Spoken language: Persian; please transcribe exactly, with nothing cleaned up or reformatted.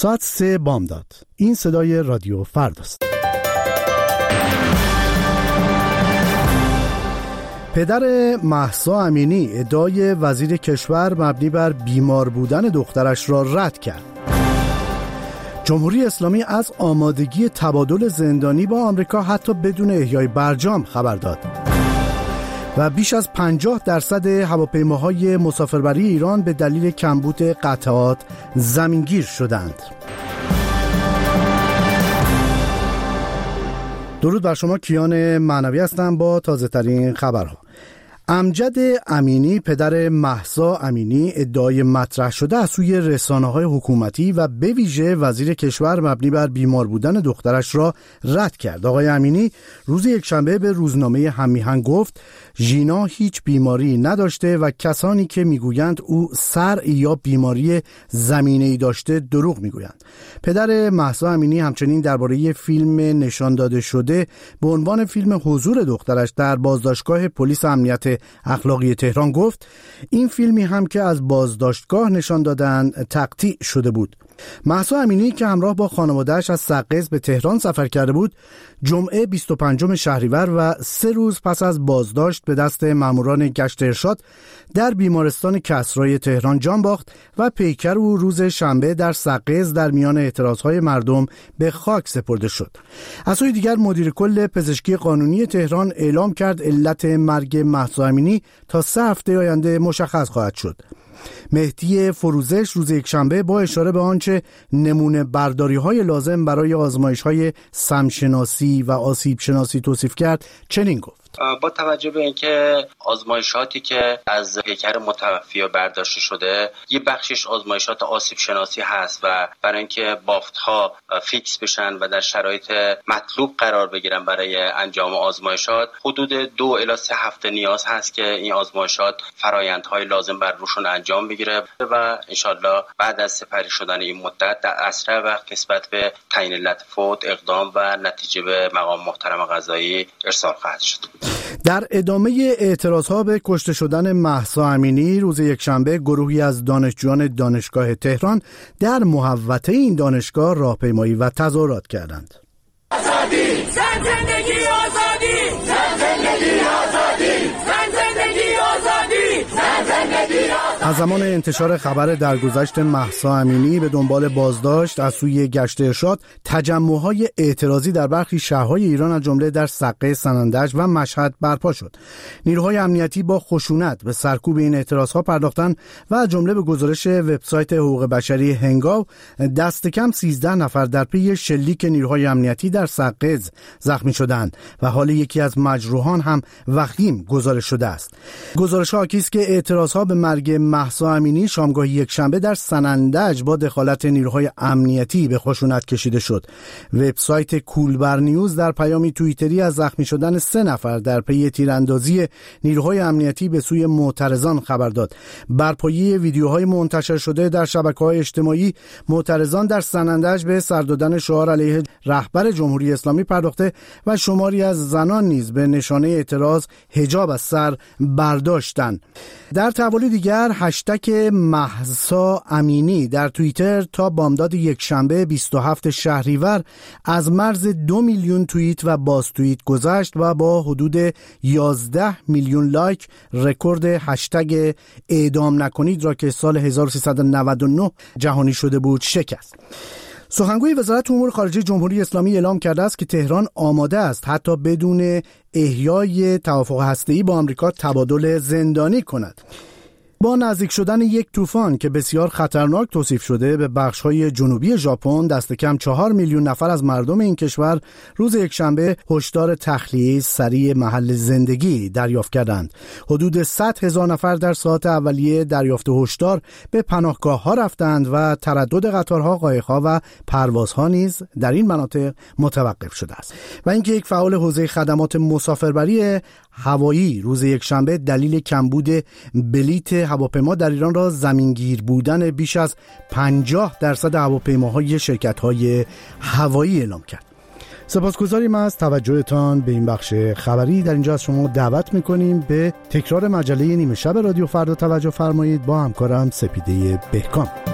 ساعت سه بامداد. این صدای رادیو فرداست. پدر مهسا امینی ادعای وزیر کشور مبنی بر بیمار بودن دخترش را رد کرد. جمهوری اسلامی از آمادگی تبادل زندانی با آمریکا حتی بدون احیای برجام خبر داد. و بیش از پنجاه درصد هواپیماهای مسافربری ایران به دلیل کمبود قطعات زمینگیر شدند. درود بر شما، کیان معنوی هستم با تازه ترین خبرها. امجد امینی پدر مهسا امینی ادعای مطرح شده از سوی رسانه‌های حکومتی و به ویژه وزیر کشور مبنی بر بیمار بودن دخترش را رد کرد. آقای امینی روز یکشنبه به روزنامه هم‌میهن گفت ژینا هیچ بیماری نداشته و کسانی که میگویند او سر یا بیماری زمینه‌ای داشته دروغ میگویند. پدر مهسا امینی همچنین درباره فیلم نشان داده شده به عنوان فیلم حضور دخترش در بازداشتگاه پلیس امنیت اخلاقی تهران گفت این فیلمی هم که از بازداشتگاه نشان دادن تقطیع شده بود. مهسا امینی که همراه با خانواده‌اش از سقز به تهران سفر کرده بود، جمعه بیست و پنجم شهریور و سه روز پس از بازداشت به دست ماموران گشت ارشاد در بیمارستان کسرای تهران جان باخت و پیکر او روز شنبه در سقز در میان اعتراضهای مردم به خاک سپرده شد. از سوی دیگر مدیر کل پزشکی قانونی تهران اعلام کرد علت مرگ مهسا امینی تا سه هفته آینده مشخص خواهد شد. مهدی فروزش روز یکشنبه با اشاره به آنچه نمونه برداری های لازم برای آزمایش های سمشناسی و آسیب شناسی توصیف کرد چنین گفت: با توجه به اینکه آزمایشاتی که از پیکر متوفی برداشته شده یه بخشش آزمایشات آسیب شناسی هست و برای اینکه بافت‌ها فیکس بشن و در شرایط مطلوب قرار بگیرن برای انجام آزمایشات حدود دو الی سه هفته نیاز هست که این آزمایشات فرایندهای لازم بر روشون انجام بگیره و انشالله بعد از سپری شدن این مدت در اسرع وقت نسبت به تعیین علت فوت اقدام و نتیجه به مقام محترم قضایی ارسال خواهد شد. در ادامه اعتراضها به کشته شدن مهسا امینی روز یکشنبه گروهی از دانشجویان دانشگاه تهران در محوطه این دانشگاه راهپیمایی و تظاهرات کردند. آزادی، زن زندگی آزادی، زن زندگی آزادی، زن زندگی آزادی، زن زندگی آزادی. از زمان انتشار خبر درگذشت مهسا امینی به دنبال بازداشت از سوی گشت ارشاد، تجمع‌های اعتراضی در برخی شهرهای ایران از جمله در سقه، سنندج و مشهد برپا شد. نیروهای امنیتی با خشونت به سرکوب این اعتراضها پرداختند و از جمله به گزارش وبسایت حقوق بشری هنگاو دست کم سیزده نفر در پی شلیک نیروهای امنیتی در سقز زخمی شدند و حال یکی از مجروحان هم وخیم گزارش شده است. گزارش‌ها حاکی است که اعتراضها به مرگ مهسا امینی شامگاه یکشنبه در سنندج با دخالت نیروهای امنیتی به خشونت کشیده شد. وبسایت کولبر نیوز در پیامی توییتری از زخمی شدن سه نفر در پی تیراندازی نیروهای امنیتی به سوی معترضان خبر داد. بر پایه ویدیوهای منتشر شده در شبکه‌های اجتماعی، معترضان در سنندج به سر دادن شعار علیه رهبر جمهوری اسلامی پرداخته و شماری از زنان نیز به نشانه اعتراض حجاب از سر برداشتند. در تحولی دیگر هشتگ مهسا امینی در توییتر تا بامداد یکشنبه بیست و هفتم شهریور از مرز دو میلیون توییت و باز توییت گذشت و با حدود یازده میلیون لایک رکورد هشتگ اعدام نکنید را که سال هزار و سیصد و نود و نه جهانی شده بود شکست. سخنگوی وزارت امور خارجه جمهوری اسلامی اعلام کرده است که تهران آماده است حتی بدون احیای توافق هسته‌ای با آمریکا تبادل زندانی کند. با نزدیک شدن یک طوفان که بسیار خطرناک توصیف شده به بخش‌های جنوبی ژاپن، دست کم چهار میلیون نفر از مردم این کشور روز یکشنبه هشدار تخلیه سریع محل زندگی دریافت کردند. حدود صد هزار نفر در ساعات اولیه دریافت هشدار به پناهگاه‌ها رفتند و تردد قطارها، قایق‌ها و پروازها نیز در این مناطق متوقف شده است. و اینکه یک فعال حوزه خدمات مسافربری هوایی روز یکشنبه دلیل کمبود بلیت هواپیما در ایران را زمینگیر بودن بیش از پنجاه درصد هواپیماهای شرکت‌های هوایی اعلام کرد. سپاسگزاریم از توجهتان به این بخش خبری. در اینجا از شما دعوت می‌کنیم به تکرار مجله نیمه شب رادیو فردا توجه فرمایید با همکارم سپیده بهکام.